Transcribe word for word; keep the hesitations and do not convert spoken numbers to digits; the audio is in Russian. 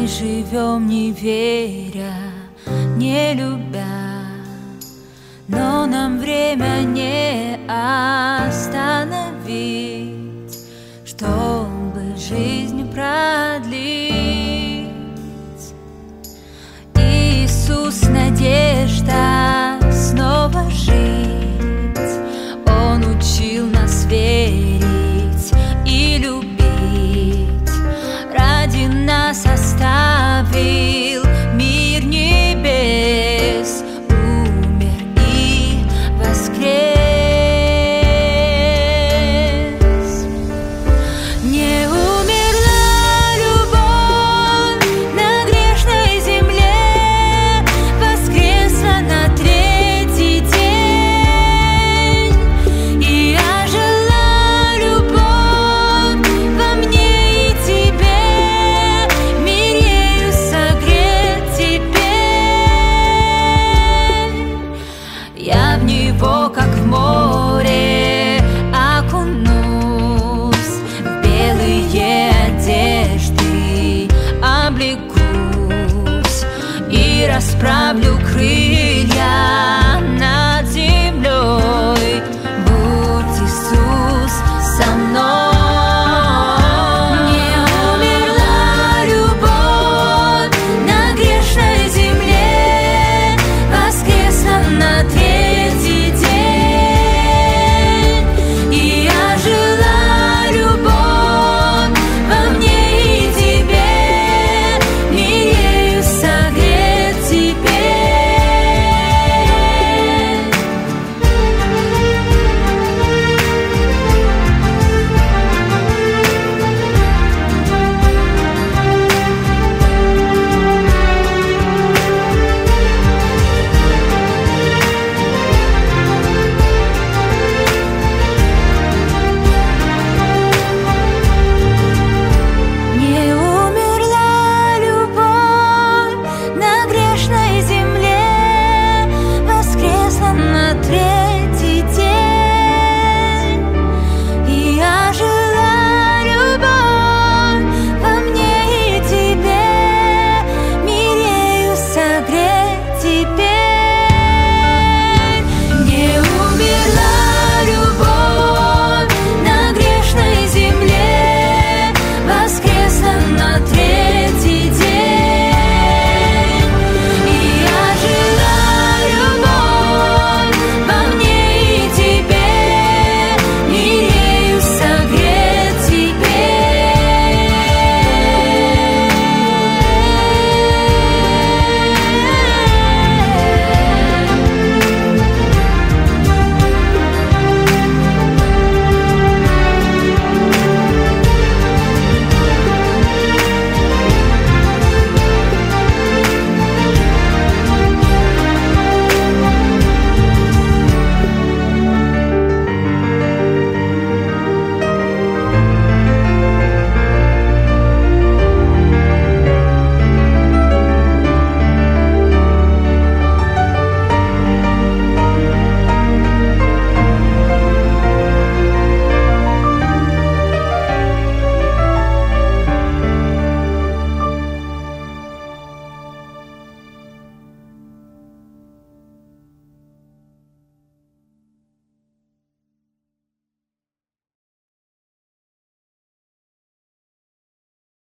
живем, не веря, не любя, но нам время не остановить, чтобы жизнь продлить. Иисус, надежда снова жить, Он учил нас верить и любить. Ради нас оставил мир небес, умер и воскрес. Не умерла любовь на грешной земле, воскресла на третий день, и ожила любовь во мне и тебе, мир ею согрет теперь. Я в него, как в море, окунусь, в белые одежды облекусь и расправлю